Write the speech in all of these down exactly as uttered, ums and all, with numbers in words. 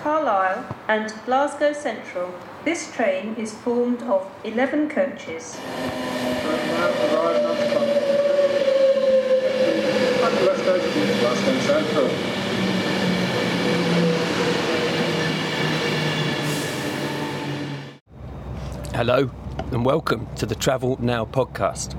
Carlisle and Glasgow Central. This train is formed of eleven coaches. Glasgow Central. Hello and welcome to the Travel Now podcast.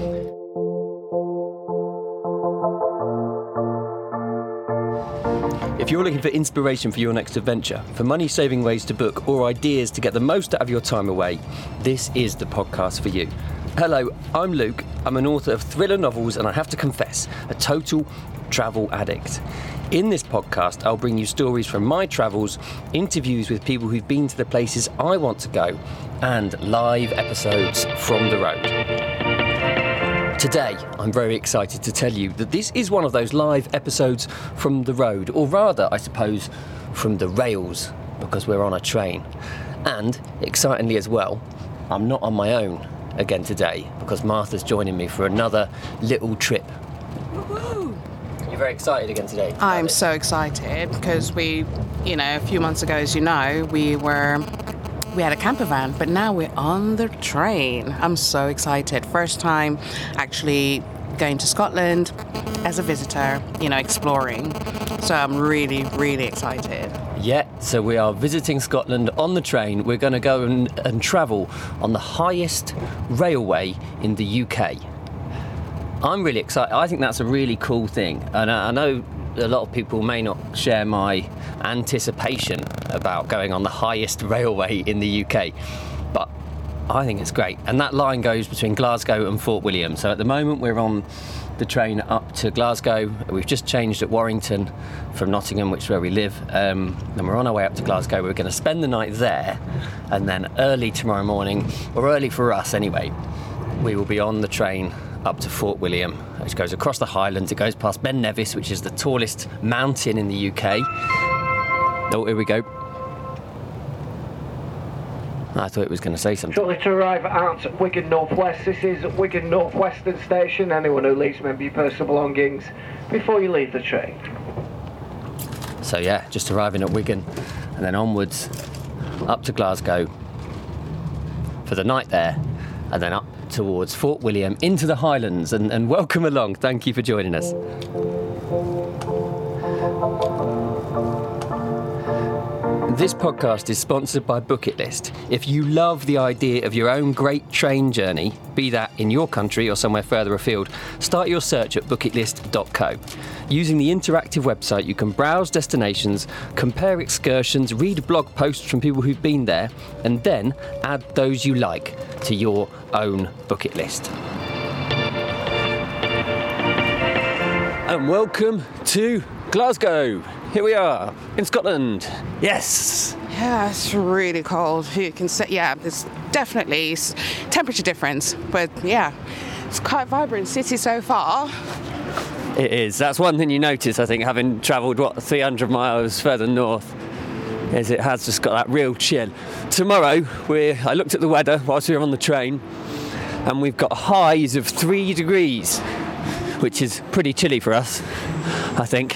If you're looking for inspiration for your next adventure, for money-saving ways to book, or ideas to get the most out of your time away, this is the podcast for you. Hello, I'm Luke. I'm an author of thriller novels and I have to confess, a total travel addict. In this podcast, I'll bring you stories from my travels, interviews with people who've been to the places I want to go, and live episodes from the road. Today, I'm very excited to tell you that this is one of those live episodes from the road, or rather, I suppose, from the rails, because we're on a train. And, excitingly as well, I'm not on my own again today, because Martha's joining me for another little trip. Woo-hoo! You're very excited again today? I'm so excited because we, you know, a few months ago, as you know, we were... We had a camper van, but now we're on the train. I'm so excited. First time actually going to Scotland as a visitor, you know, exploring. So I'm really, really excited. Yeah, so we are visiting Scotland on the train. We're going to go and, and travel on the highest railway in the U K. I'm really excited. I think that's a really cool thing. And I, I know a lot of people may not share my anticipation about going on the highest railway in the U K, but I think it's great. And that line goes between Glasgow and Fort William. So at the moment we're on the train up to Glasgow. We've just changed at Warrington from Nottingham, which is where we live, um, and we're on our way up to Glasgow. We're going to spend the night there, and then early tomorrow morning, or early for us anyway, we will be on the train up to Fort William, which goes across the Highlands. It goes past Ben Nevis, which is the tallest mountain in the U K. Oh, here we go. I thought it was going to say something. Shortly to arrive at Wigan Northwest. This is Wigan Northwestern Station. Anyone who leaves, remember your personal belongings before you leave the train. So yeah, just arriving at Wigan and then onwards up to Glasgow for the night there, and then up towards Fort William into the Highlands. And, and welcome along. Thank you for joining us. This podcast is sponsored by Bucket List. If you love the idea of your own great train journey, be that in your country or somewhere further afield, start your search at bucket list dot co. Using the interactive website, you can browse destinations, compare excursions, read blog posts from people who've been there, and then add those you like to your own bucket list. And welcome to Glasgow. Here we are in Scotland. Yes. Yeah, it's really cold. You can see, yeah, there's definitely temperature difference, but yeah, it's quite a vibrant city so far. It is. That's one thing you notice, I think, having travelled, what, three hundred miles further north, is it has just got that real chill. Tomorrow, we I looked at the weather whilst we were on the train, and we've got highs of three degrees, which is pretty chilly for us, I think.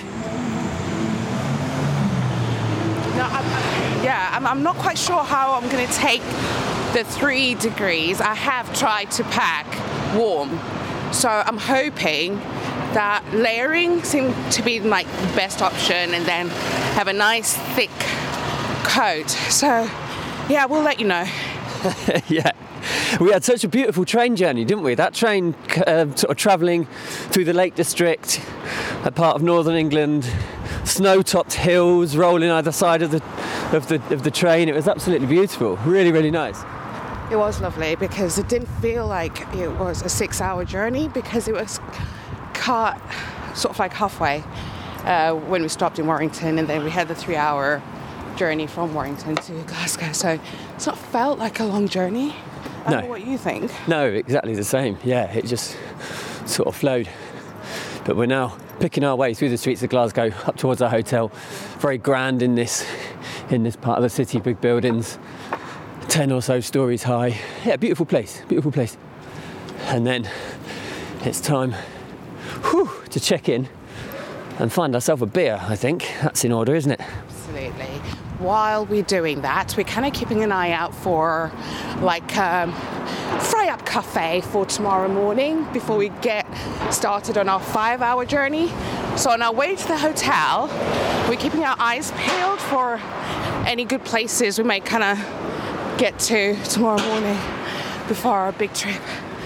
No, I'm, I'm, yeah, I'm, I'm not quite sure how I'm going to take the three degrees. I have tried to pack warm, so I'm hoping that layering seems to be like the best option, and then have a nice thick coat. So, yeah, we'll let you know. Yeah. We had such a beautiful train journey, didn't we? That train uh, sort of travelling through the Lake District, a part of northern England, snow-topped hills rolling either side of the of the of the train. It was absolutely beautiful. Really, really nice. It was lovely because it didn't feel like it was a six-hour journey, because it was cut sort of like halfway uh, when we stopped in Warrington, and then we had the three-hour journey from Warrington to Glasgow. So it's not felt like a long journey. I don't know what you think. No, exactly the same. Yeah, it just sort of flowed. But we're now picking our way through the streets of Glasgow up towards our hotel. Very grand in this in this part of the city, big buildings, ten or so stories high. Yeah, beautiful place, beautiful place. And then it's time whew, to check in and find ourselves a beer, I think. That's in order, isn't it? Absolutely. while we're doing that, we're kind of keeping an eye out for like um, fry up cafe for tomorrow morning before we get started on our five hour journey. So on our way to the hotel, we're keeping our eyes peeled for any good places we might kind of get to tomorrow morning before our big trip.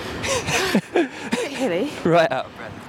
Hilly. Right out of breath.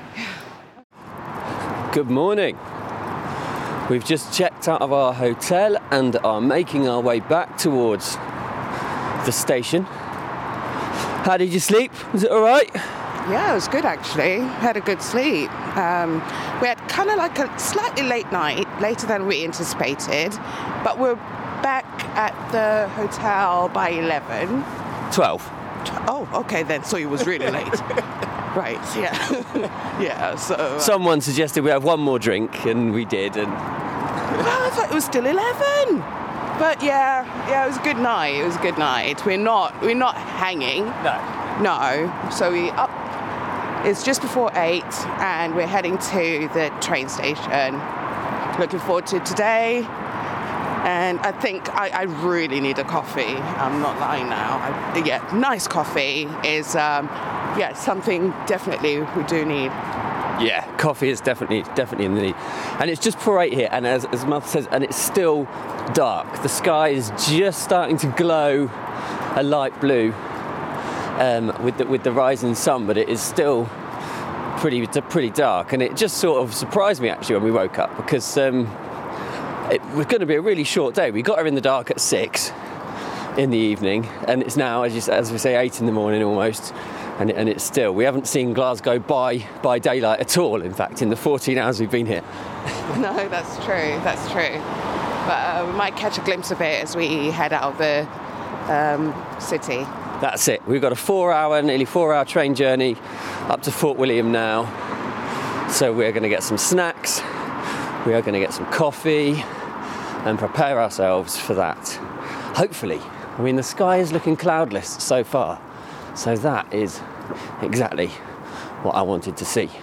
Good morning. We've just checked out of our hotel and are making our way back towards the station. How did you sleep? Was it all right? Yeah, it was good actually. Had a good sleep. Um, we had kind of like a slightly late night, later than we anticipated, but we're back at the hotel by eleven. twelve. Oh, okay then. So it was really late. Right. Yeah. Yeah. So uh, Someone suggested we have one more drink, and we did. And well, I thought it was still eleven. But yeah, yeah, it was a good night. It was a good night. We're not, we're not hanging. no. No. So we up. It's just before eight, and we're heading to the train station. Looking forward to today. And I think I, I really need a coffee. I'm not lying now. I, yeah, nice coffee is, um, yeah, something definitely we do need. Yeah, coffee is definitely definitely in the need. And it's just before eight here, and as, as Martha says, and it's still dark. The sky is just starting to glow a light blue um, with the, with the rising sun, but it is still pretty pretty dark. And it just sort of surprised me actually when we woke up, because um, it was going to be a really short day. We got her in the dark at six in the evening, and it's now, as, you, as we say, eight in the morning almost. And, and it's still, we haven't seen Glasgow by, by daylight at all, in fact, in the fourteen hours we've been here. No, that's true, that's true. But uh, we might catch a glimpse of it as we head out of the um, city. That's it. We've got a four hour, nearly four hour train journey up to Fort William now. So we're going to get some snacks, we are going to get some coffee and prepare ourselves for that. Hopefully. I mean, the sky is looking cloudless so far. So that is exactly what I wanted to see.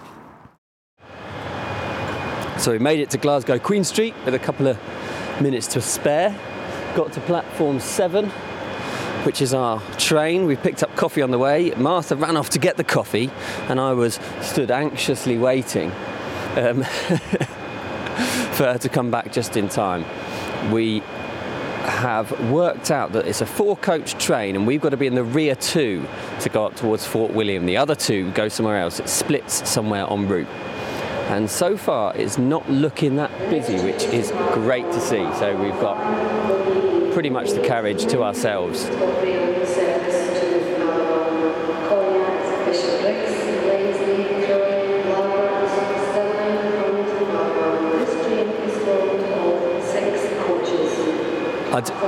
So we made it to Glasgow Queen Street with a couple of minutes to spare. Got to platform seven, which is our train. We picked up coffee on the way. Martha ran off to get the coffee, and I was stood anxiously waiting um, for her to come back just in time. We have worked out that it's a four-coach train, and we've got to be in the rear two to go up towards Fort William. The other two go somewhere else. It splits somewhere en route. And so far, it's not looking that busy, which is great to see. So we've got pretty much the carriage to ourselves. I d-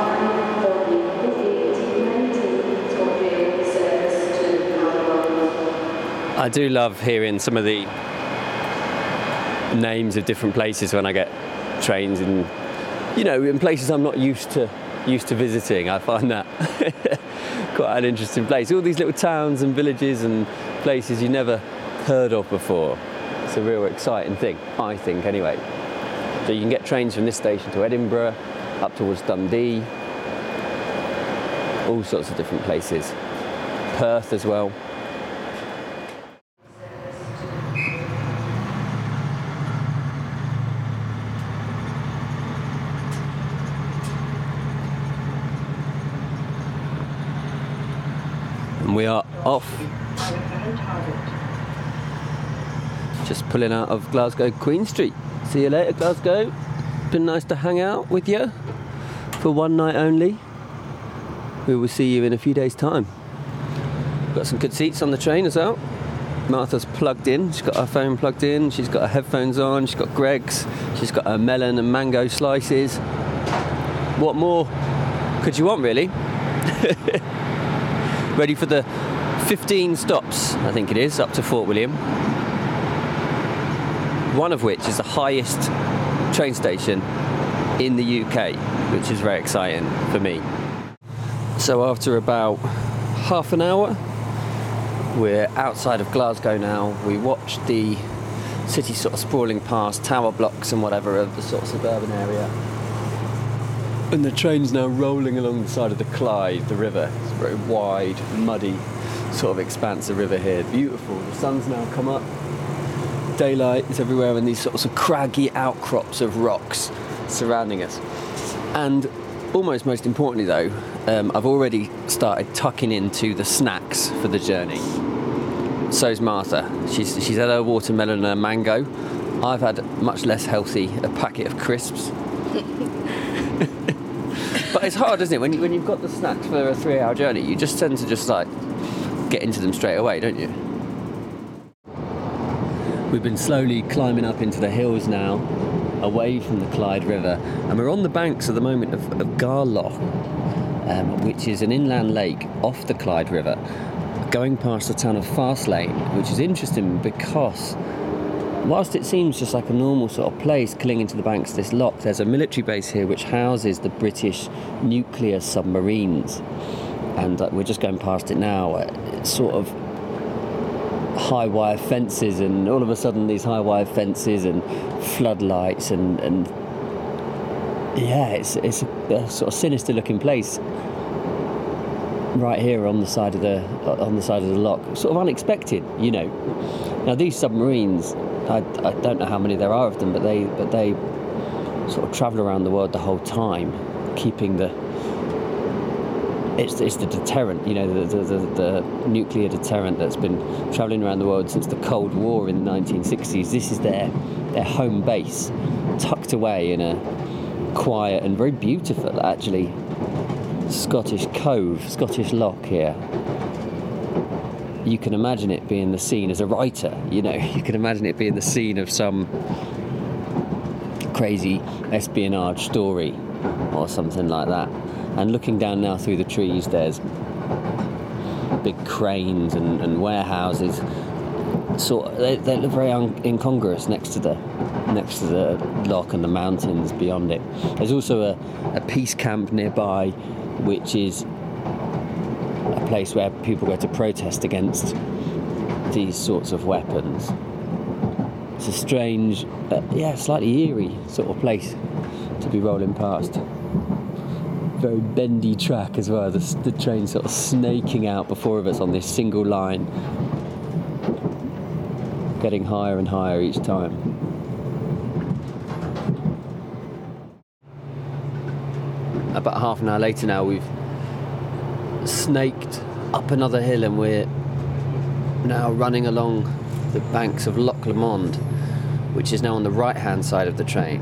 I do love hearing some of the names of different places when I get trains, and you know, in places I'm not used to used to visiting. I find that quite an interesting place. All these little towns and villages and places you never heard of before. It's a real exciting thing, I think, anyway. So you can get trains from this station to Edinburgh, up towards Dundee, all sorts of different places. Perth as well. And we are off. Just pulling out of Glasgow Queen Street. See you later, Glasgow. Been nice to hang out with you for one night only. We will see you in a few days' time. Got some good seats on the train as well. Martha's plugged in. She's got her phone plugged in. She's got her headphones on. She's got Greg's. She's got her melon and mango slices. What more could you want, really? Ready for the fifteen stops, I think it is, up to Fort William. One of which is the highest train station in the U K, which is very exciting for me. So after about half an hour, we're outside of Glasgow now. We watched the city sort of sprawling past, tower blocks and whatever of the sort of suburban area. And the train's now rolling along the side of the Clyde, the river. It's a very wide, muddy sort of expanse of river here. Beautiful. The sun's now come up. Daylight is everywhere, and these sorts of craggy outcrops of rocks surrounding us. And almost most importantly though, um, I've already started tucking into the snacks for the journey. So's Martha. She's, she's had her watermelon and her mango. I've had much less healthy, a packet of crisps. But it's hard, isn't it? When, you, when you've got the snacks for a three-hour journey, you just tend to just like get into them straight away, don't you? We've been slowly climbing up into the hills now, away from the Clyde River, and we're on the banks at the moment of, of Garloch, um, which is an inland lake off the Clyde River, going past the town of Faslane, which is interesting because whilst it seems just like a normal sort of place clinging to the banks of this loch, there's a military base here which houses the British nuclear submarines. And uh, we're just going past it now. It's sort of high wire fences, and all of a sudden these high wire fences and floodlights and, and yeah, it's it's a, a sort of sinister looking place right here on the side of the on the side of the loch. Sort of unexpected, you know. Now these submarines, I, I don't know how many there are of them, but they but they sort of travel around the world the whole time, keeping the it's it's the deterrent, you know, the the, the the nuclear deterrent that's been travelling around the world since the Cold War in the nineteen sixties. This is their their home base, tucked away in a quiet and very beautiful, actually, Scottish cove, Scottish loch here. You can imagine it being the scene as a writer, you know, you can imagine it being the scene of some crazy espionage story or something like that. And looking down now through the trees, there's big cranes and, and warehouses. Sort of, they, they look very un- incongruous next to the next to the loch and the mountains beyond it. There's also a, a peace camp nearby, which is a place where people go to protest against these sorts of weapons. It's a strange, uh, yeah, slightly eerie sort of place to be rolling past. Very bendy track as well, the, the train sort of snaking out before of us on this single line, getting higher and higher each time. About half an hour later now, we've snaked up another hill and we're now running along the banks of Loch Lomond, which is now on the right hand side of the train.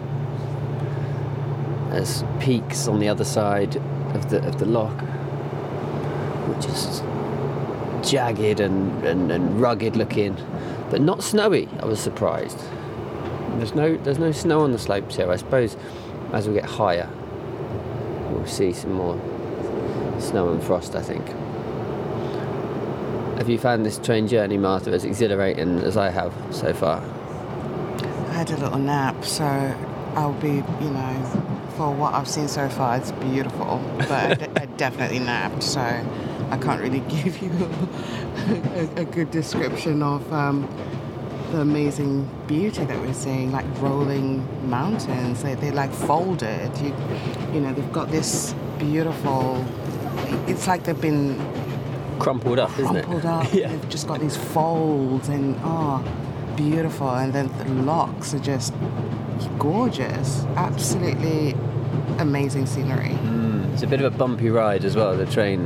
There's peaks on the other side of the of the loch, which is jagged and, and, and rugged looking, but not snowy. I was surprised. There's no there's no snow on the slopes here. I suppose as we get higher, we'll see some more snow and frost, I think. Have you found this train journey, Martha, as exhilarating as I have so far? I had a little nap, so I'll be, you know, for what I've seen so far, it's beautiful. But I, d- I definitely napped, so I can't really give you a, a good description of um, the amazing beauty that we're seeing, like rolling mountains. They, they're like folded. You, you know, they've got this beautiful. It's like they've been crumpled up, isn't it? Crumpled up. Yeah. They've just got these folds and oh, beautiful. And then the locks are just gorgeous. Absolutely amazing scenery. Mm, it's a bit of a bumpy ride as well. The train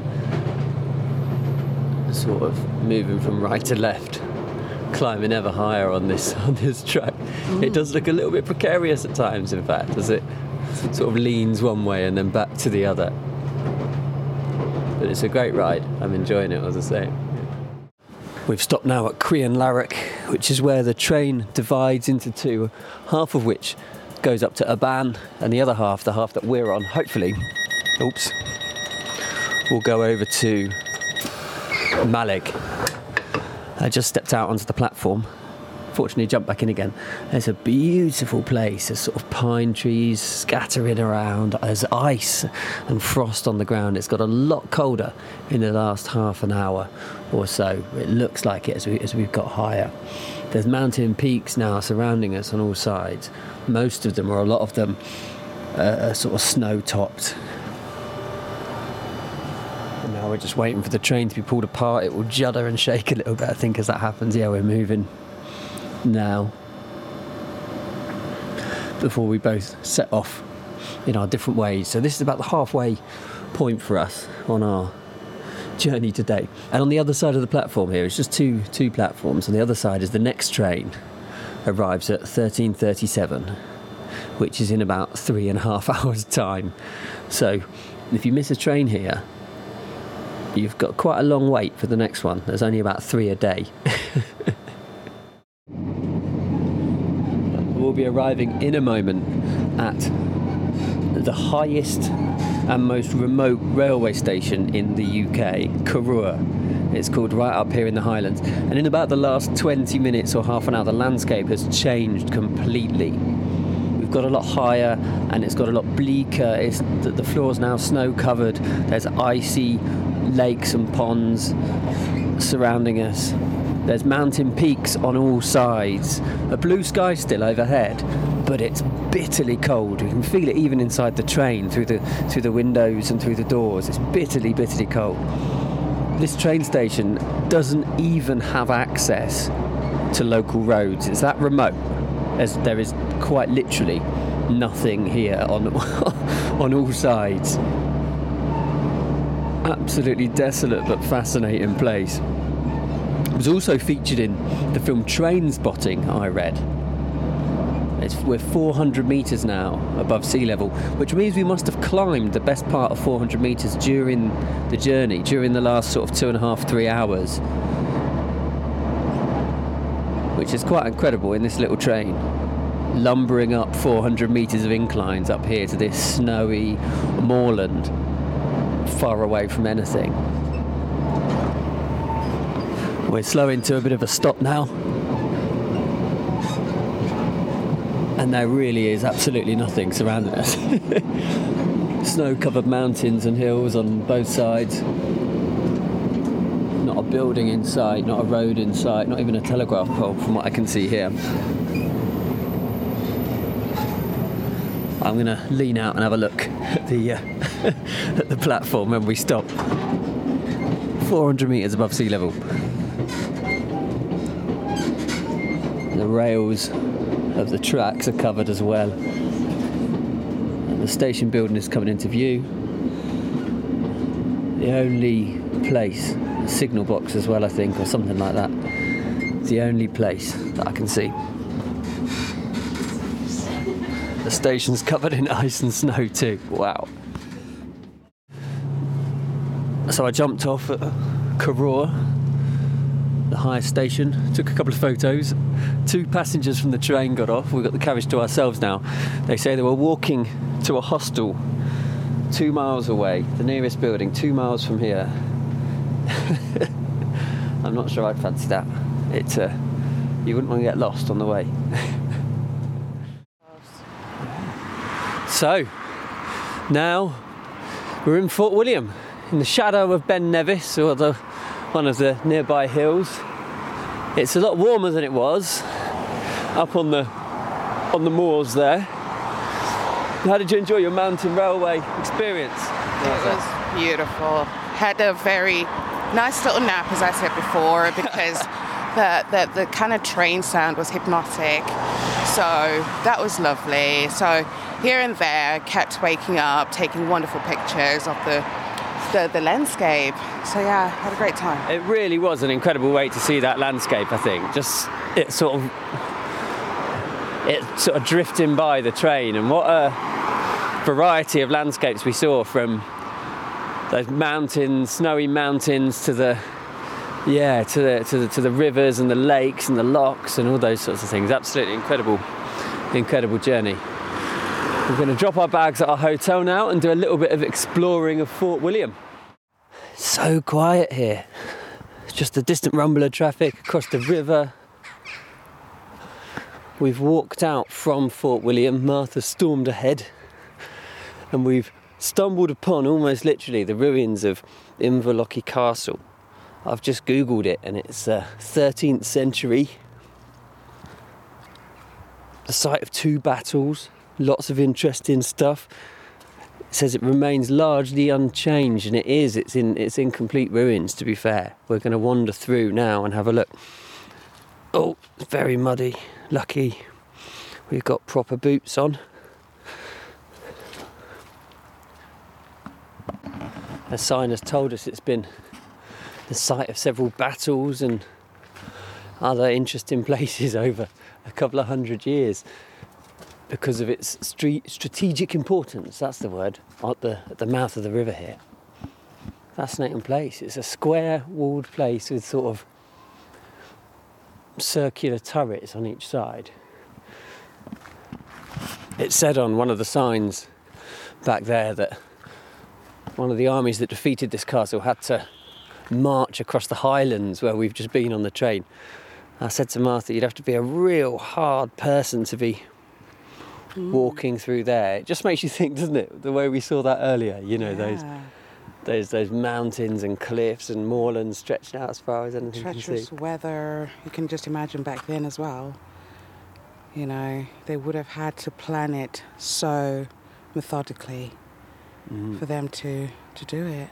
sort of moving from right to left, climbing ever higher on this on this track. Mm. It does look a little bit precarious at times, in fact, as it sort of leans one way and then back to the other. But it's a great ride. I'm enjoying it, as I say. We've stopped now at Crian Larrock, which is where the train divides into two, half of which goes up to Aban, and the other half, the half that we're on, hopefully, oops, will go over to Mallaig. I just stepped out onto the platform, fortunately jumped back in again. There's a beautiful place, there's sort of pine trees scattering around, there's ice and frost on the ground. It's got a lot colder in the last half an hour or so. It looks like it as, we, as we've got higher. There's mountain peaks now surrounding us on all sides. Most of them, or a lot of them, uh, sort of snow-topped. And now we're just waiting for the train to be pulled apart. It will judder and shake a little bit, I think, as that happens. Yeah, we're moving now. Before we both set off in our different ways. So this is about the halfway point for us on our journey today. And on the other side of the platform here, it's just two two platforms. On the other side is the next train arrives at thirteen thirty-seven, which is in about three and a half hours time. So if you miss a train here, you've got quite a long wait for the next one. There's only about three a day. We'll be arriving in a moment at the highest and most remote railway station in the U K, Kirrua. It's called, right up here in the Highlands. And in about the last twenty minutes or half an hour, the landscape has changed completely. We've got a lot higher and it's got a lot bleaker. It's, the, the floor's now snow covered. There's icy lakes and ponds surrounding us. There's mountain peaks on all sides. A blue sky still overhead, but it's bitterly cold. You can feel it even inside the train, through the through the windows and through the doors. It's bitterly, bitterly cold. This train station doesn't even have access to local roads. It's that remote, as there is quite literally nothing here on on all sides. Absolutely desolate but fascinating place. It was also featured in the film Trainspotting, I read. It's, we're four hundred metres now above sea level, which means we must have climbed the best part of four hundred metres during the journey, during the last sort of two and a half, three hours. Which is quite incredible in this little train, lumbering up four hundred metres of inclines up here to this snowy moorland, far away from anything. We're slowing to a bit of a stop now. And there really is absolutely nothing surrounding us. Snow-covered mountains and hills on both sides. Not a building in sight, not a road in sight, not even a telegraph pole from what I can see here. I'm going to lean out and have a look at the, uh, at the platform when we stop. four hundred metres above sea level. The rails of the tracks are covered as well. And the station building is coming into view. The only place, a signal box as well, I think, or something like that. The only place that I can see. The station's covered in ice and snow too. Wow. So I jumped off at Kirrua, the highest station, took a couple of photos. Two passengers from the train got off. We've got the carriage to ourselves now. They say they were walking to a hostel two miles away, the nearest building, two miles from here. I'm not sure I'd fancy that. It, uh, you wouldn't want to get lost on the way. So, now we're in Fort William, in the shadow of Ben Nevis, or the one of the nearby hills. It's a lot warmer than it was up on the on the moors there. How did you enjoy your mountain railway experience? It was beautiful. Had a very nice little nap, as I said before, because the, the the kind of train sound was hypnotic. So that was lovely. So here and there, kept waking up, taking wonderful pictures of the The, the landscape. So yeah, had a great time. It really was an incredible way to see that landscape, I think. Just it sort of it sort of drifting by the train, and what a variety of landscapes we saw, from those mountains, snowy mountains, to the yeah, to the to the to the rivers and the lakes and the lochs and all those sorts of things. Absolutely incredible, incredible journey. We're going to drop our bags at our hotel now and do a little bit of exploring of Fort William. So quiet here. It's just the distant rumble of traffic across the river. We've walked out from Fort William. Martha stormed ahead. And we've stumbled upon, almost literally, the ruins of Inverlochy Castle. I've just Googled it, and it's uh, thirteenth century. The site of two battles. lots of interesting stuff. It says it remains largely unchanged, and it is. It's in it's in complete ruins, to be fair. We're going to wander through now and have a look. Oh, it's very muddy. Lucky we've got proper boots on. A sign has told us it's been the site of several battles and other interesting places over a couple of hundred years because of its street strategic importance. That's the word, at the, at the mouth of the river here. Fascinating place. It's a square walled place with sort of circular turrets on each side. It said on one of the signs back there that one of the armies that defeated this castle had to march across the highlands where we've just been on the train. I said to Martha, you'd have to be a real hard person to be mm. walking through there. It just makes you think, doesn't it? The way we saw that earlier, you know, yeah. those those those mountains and cliffs and moorlands stretched out as far as anything can see. Treacherous weather, you can just imagine back then as well. You know, they would have had to plan it so methodically mm. for them to, to do it.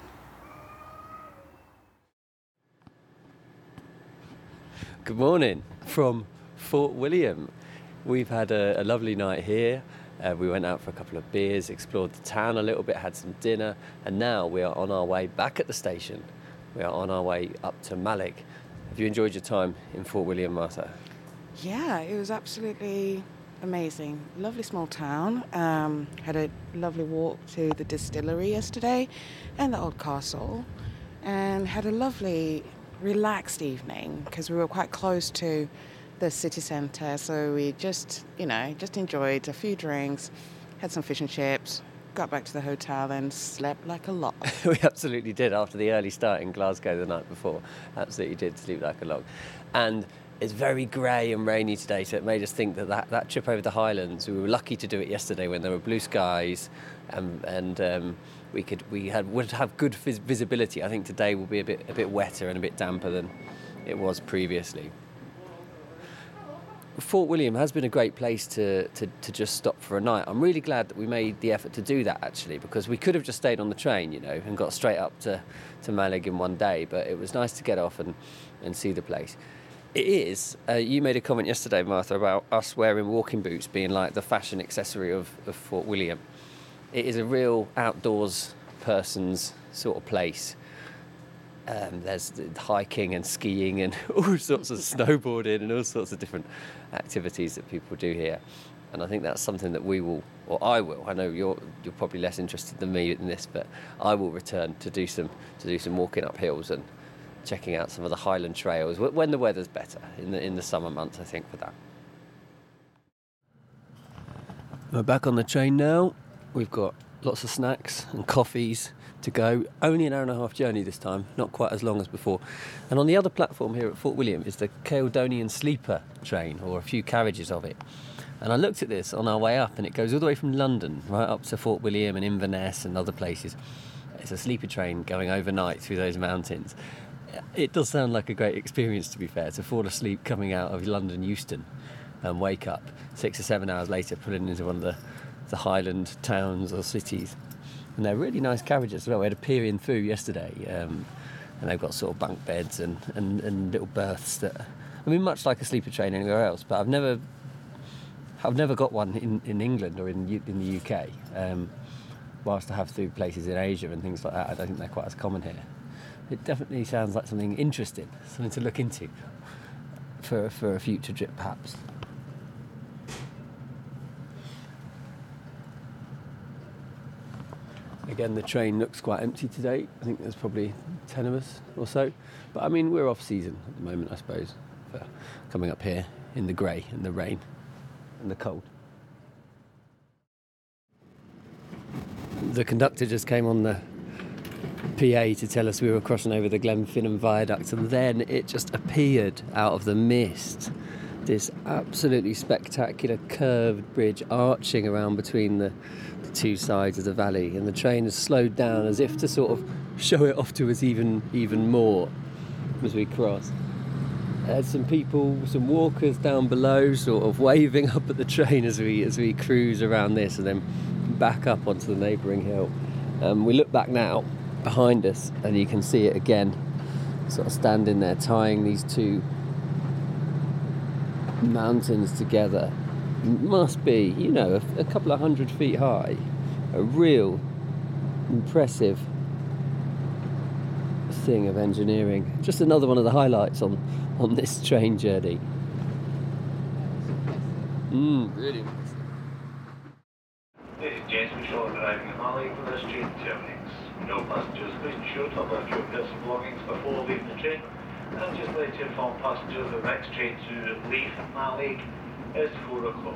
Good morning from Fort William. We've had a, a lovely night here. Uh, we went out for a couple of beers, explored the town a little bit, had some dinner, and now we are on our way back at the station. We are on our way up to Mallaig. Have you enjoyed your time in Fort William, Martha? Yeah, it was absolutely amazing. Lovely small town. Um, had a lovely walk to the distillery yesterday and the old castle, and had a lovely relaxed evening because we were quite close to the city centre, so we just, you know, just enjoyed a few drinks, had some fish and chips, got back to the hotel and slept like a log. We absolutely did after the early start in Glasgow the night before. Absolutely did sleep like a log. And it's very grey and rainy today, so it made us think that, that that trip over the Highlands, we were lucky to do it yesterday when there were blue skies and, and um, we could we had would have good vis- visibility. I think today will be a bit a bit wetter and a bit damper than it was previously. Fort William has been a great place to, to, to just stop for a night. I'm really glad that we made the effort to do that, actually, because we could have just stayed on the train, you know, and got straight up to, to Mallaig in one day, but it was nice to get off and, and see the place. It is, uh, you made a comment yesterday, Martha, about us wearing walking boots being like the fashion accessory of, of Fort William. It is a real outdoors person's sort of place. Um, there's hiking and skiing and all sorts of snowboarding and all sorts of different activities that people do here, and I think that's something that we will, or I will. I know you're you're probably less interested than me in this, but I will return to do some to do some walking up hills and checking out some of the Highland trails when the weather's better in the in the summer months. I think for that. We're back on the train now. We've got lots of snacks and coffees to go. Only an hour and a half journey this time, not quite as long as before. And on the other platform here at Fort William is the Caledonian Sleeper train, or a few carriages of it. And I looked at this on our way up, and it goes all the way from London right up to Fort William and Inverness and other places. It's a sleeper train going overnight through those mountains. It does sound like a great experience, to be fair, to fall asleep coming out of London Euston and wake up six or seven hours later pulling into one of the, the Highland towns or cities. And they're really nice carriages as well. We had a Pierian Fu yesterday, um, and they've got sort of bunk beds and, and, and little berths that, I mean, much like a sleeper train anywhere else, but I've never I've never got one in, in England or in in the U K. Um, whilst I have through places in Asia and things like that, I don't think they're quite as common here. It definitely sounds like something interesting, something to look into for for a future trip, perhaps. Again, the train looks quite empty today. I think there's probably ten of us or so. But I mean, we're off season at the moment, I suppose, for coming up here in the grey and the rain and the cold. The conductor just came on the P A to tell us we were crossing over the Glenfinnan Viaduct, and then it just appeared out of the mist. This absolutely spectacular curved bridge arching around between the, the two sides of the valley, and the train has slowed down as if to sort of show it off to us even even more as we cross. There's some people, some walkers down below, sort of waving up at the train as we as we cruise around this and then back up onto the neighbouring hill. Um, we look back now behind us and you can see it again, sort of standing there tying these two mountains together. Must be, you know, a, a couple of hundred feet high. A real impressive thing of engineering. Just another one of the highlights on, on this train journey. Mm, really nice. This is James Mitchell arriving at Mallaig for this train terminates. No passengers, please ensure to have left your personal belongings before leaving the train, and just let you inform passengers that the next train to leave Mallaig is four o'clock.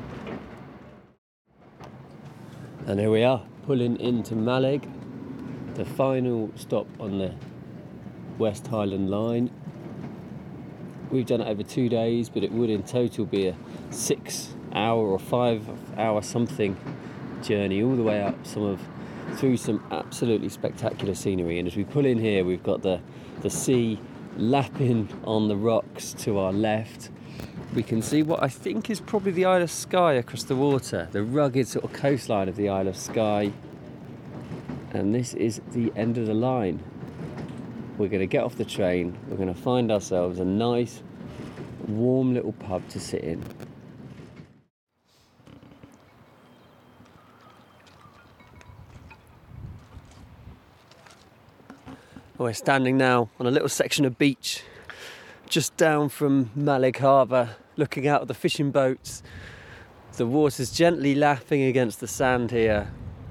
And here we are, pulling into Mallaig, the final stop on the West Highland line. We've done it over two days, but it would in total be a six hour or five hour something journey all the way up some of through some absolutely spectacular scenery. And as we pull in here, we've got the the sea lapping on the rocks to our left. We can see what I think is probably the Isle of Skye across the water, the rugged sort of coastline of the Isle of Skye. And this is the end of the line. We're going to get off the train, we're going to find ourselves a nice, warm little pub to sit in. We're standing now on a little section of beach just down from Mallaig Harbour, looking out at the fishing boats. The water's gently lapping against the sand here.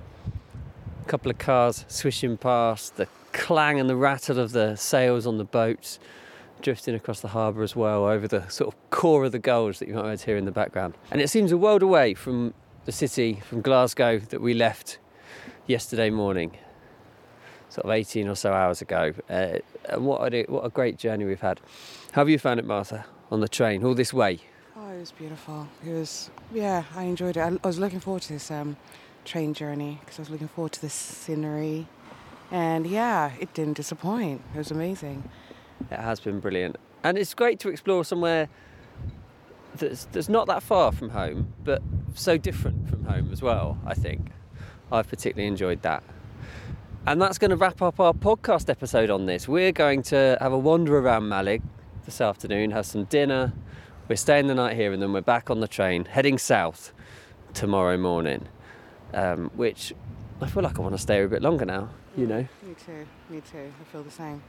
A couple of cars swishing past, the clang and the rattle of the sails on the boats drifting across the harbour as well, over the sort of core of the gulls that you might be able to hear in the background. And it seems a world away from the city, from Glasgow, that we left yesterday morning, sort of eighteen or so hours ago. Uh, and what a, what a great journey we've had. How have you found it, Martha, on the train, all this way? Oh, it was beautiful. It was, yeah, I enjoyed it. I, I was looking forward to this um, train journey because I was looking forward to the scenery. And yeah, it didn't disappoint. It was amazing. It has been brilliant. And it's great to explore somewhere that's, that's not that far from home, but so different from home as well, I think. I've particularly enjoyed that. And that's going to wrap up our podcast episode on this. We're going to have a wander around Mallaig this afternoon, have some dinner. We're staying the night here and then we're back on the train, heading south tomorrow morning, um, which I feel like I want to stay a bit longer now, you know. Me too, me too. I feel the same.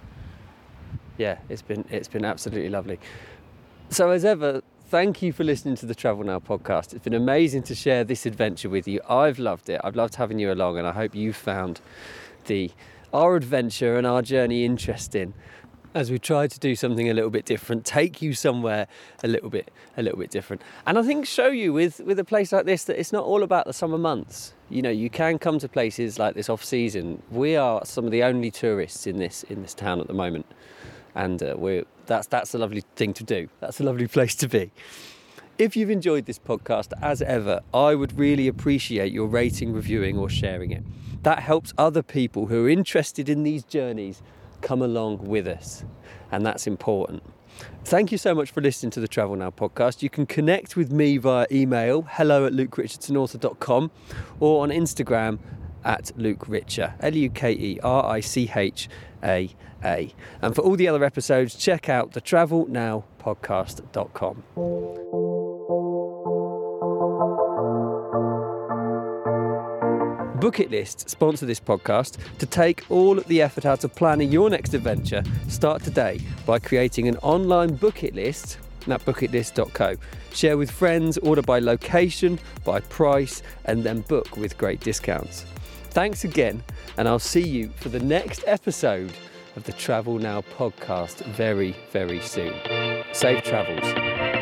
Yeah, it's been it's been absolutely lovely. So as ever, thank you for listening to the Travel Now podcast. It's been amazing to share this adventure with you. I've loved it. I've loved having you along, and I hope you found the our adventure and our journey interesting as we try to do something a little bit different, take you somewhere a little bit a little bit different. And I think show you with, with a place like this that it's not all about the summer months. You know, you can come to places like this off season. We are some of the only tourists in this in this town at the moment. And uh, we're that's that's a lovely thing to do. That's a lovely place to be. If you've enjoyed this podcast, as ever, I would really appreciate your rating, reviewing or sharing it. That helps other people who are interested in these journeys come along with us, and that's important. Thank you so much for listening to the Travel Now podcast. You can connect with me via email, hello at luke richardson author dot com, or on Instagram at Luke Richer, L U K E R I C H A A. And for all the other episodes, check out the travel now podcast dot com. Bucket List sponsor this podcast. To take all the effort out of planning your next adventure, start today by creating an online bucket list at bucket list dot co. Share with friends, order by location, by price, and then book with great discounts. Thanks again, and I'll see you for the next episode of the Travel Now podcast very, very soon. Safe travels.